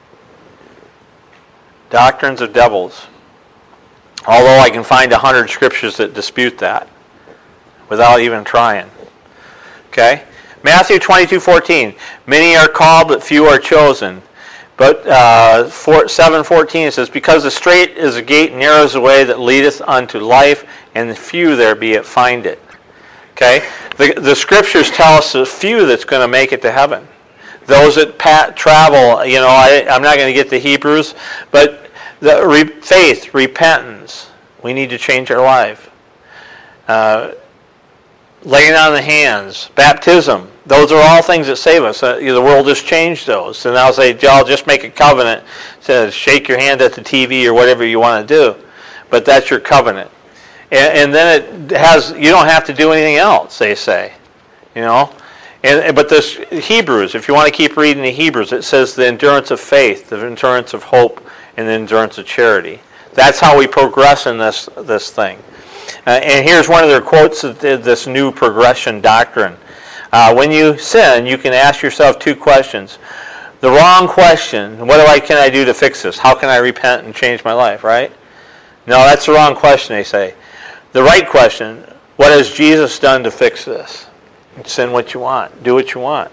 Doctrines of devils. Although I can find 100 scriptures that dispute that without even trying. Okay? Matthew 22:14. Many are called, but few are chosen. But 7:14 it says, because the straight is a gate, and narrow is the way that leadeth unto life, and few there be that find it. Okay? The scriptures tell us the few that's going to make it to heaven. Those that travel, I'm not going to get to Hebrews, but faith, repentance, we need to change our life. Laying on the hands, baptism, those are all things that save us. The world has changed those. And I'll say, I'll just make a covenant, says shake your hand at the TV or whatever you want to do. But that's your covenant. And then it has, you don't have to do anything else, they say. But this Hebrews, if you want to keep reading the Hebrews, it says the endurance of faith, the endurance of hope, and the endurance of charity. That's how we progress in this thing. And here's one of their quotes of this new progression doctrine. When you sin, you can ask yourself two questions. The wrong question, what can I do to fix this? How can I repent and change my life, right? No, that's the wrong question, they say. The right question, what has Jesus done to fix this? Sin what you want. Do what you want.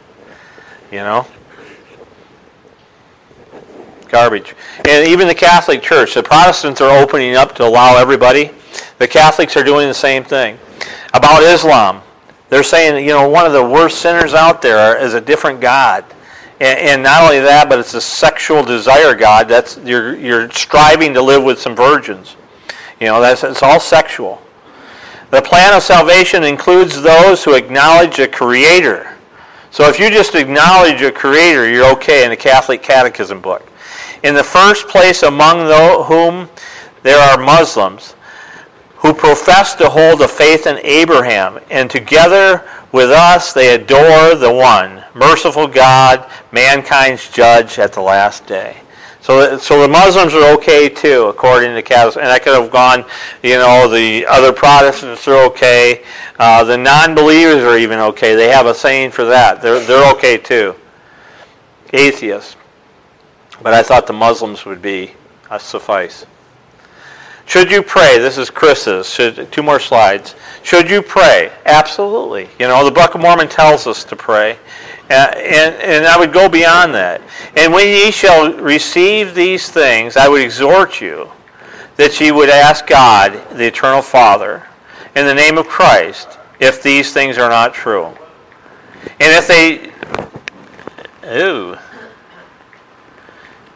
Garbage. And even the Catholic Church, the Protestants are opening up to allow everybody. The Catholics are doing the same thing. About Islam, they're saying, one of the worst sinners out there is a different God. And not only that, but it's a sexual desire God. That's you're striving to live with some virgins. It's all sexual. The plan of salvation includes those who acknowledge a Creator. So if you just acknowledge a Creator, you're okay in the Catholic Catechism book. In the first place among whom there are Muslims who profess to hold a faith in Abraham, and together with us they adore the one, merciful God, mankind's judge at the last day. So the Muslims are okay too, according to Catholics. And I could have gone, the other Protestants are okay. The non-believers are even okay. They have a saying for that. They're okay too. Atheists. But I thought the Muslims would be suffice. Should you pray? This is Chris's. Two more slides. Should you pray? Absolutely. The Book of Mormon tells us to pray. And I would go beyond that. And when ye shall receive these things, I would exhort you that ye would ask God, the Eternal Father, in the name of Christ, if these things are not true. And if they...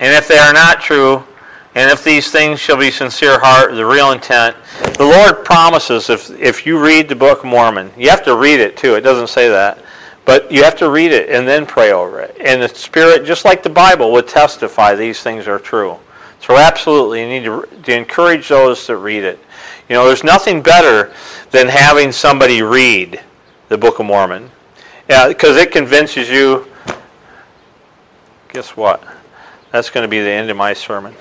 And if they are not true, and if these things shall be sincere heart, the real intent, the Lord promises if you read the Book of Mormon, you have to read it too. It doesn't say that. But you have to read it and then pray over it. And the Spirit, just like the Bible, would testify these things are true. So absolutely, you need to encourage those that read it. You know, there's nothing better than having somebody read the Book of Mormon. Because it convinces you, guess what? That's going to be the end of my sermon.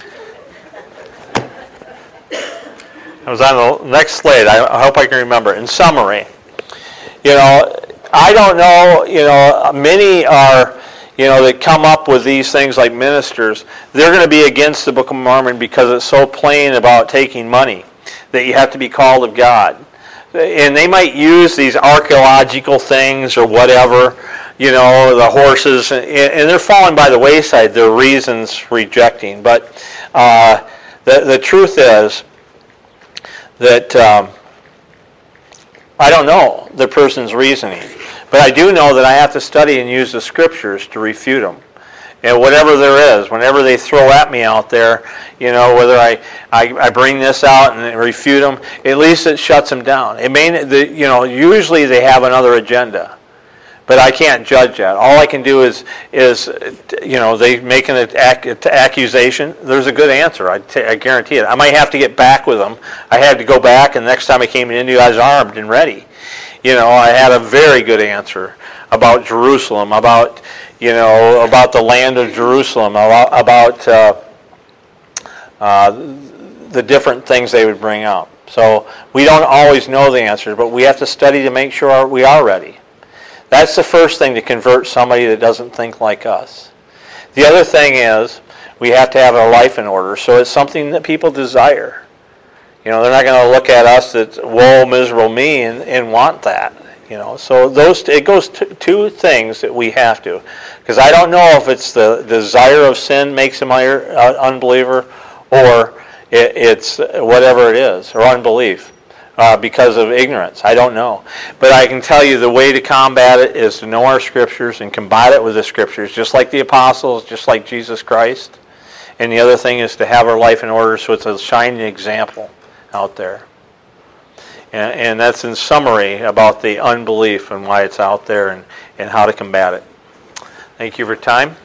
I was on the next slide. I hope I can remember. In summary, you know, I don't know, you know, many are, you know, that come up with these things like ministers. They're going to be against the Book of Mormon because it's so plain about taking money that you have to be called of God. And they might use these archaeological things or whatever, you know, the horses, and they're falling by the wayside, their reasons rejecting. But the truth is that I don't know the person's reasoning. But I do know that I have to study and use the Scriptures to refute them. And whatever there is, whenever they throw at me out there, you know, whether I bring this out and refute them, at least it shuts them down. It may, you know, usually they have another agenda, but I can't judge that. All I can do is you know, they make an accusation. There's a good answer. I guarantee it. I might have to get back with them. I had to go back, and the next time I came into, I was armed and ready. You know, I had a very good answer about Jerusalem, about, you know, about the land of Jerusalem, about the different things they would bring up. So we don't always know the answer, but we have to study to make sure we are ready. That's the first thing to convert somebody that doesn't think like us. The other thing is we have to have our life in order, so it's something that people desire. You know, they're not going to look at us as woe, miserable me and want that. You know, so it goes to two things that we have to. Because I don't know if it's the desire of sin makes him an unbeliever, or it's whatever it is, or unbelief because of ignorance. I don't know. But I can tell you the way to combat it is to know our Scriptures and combat it with the Scriptures, just like the apostles, just like Jesus Christ. And the other thing is to have our life in order so it's a shining example out there. And that's in summary about the unbelief and why it's out there and how to combat it. Thank you for your time.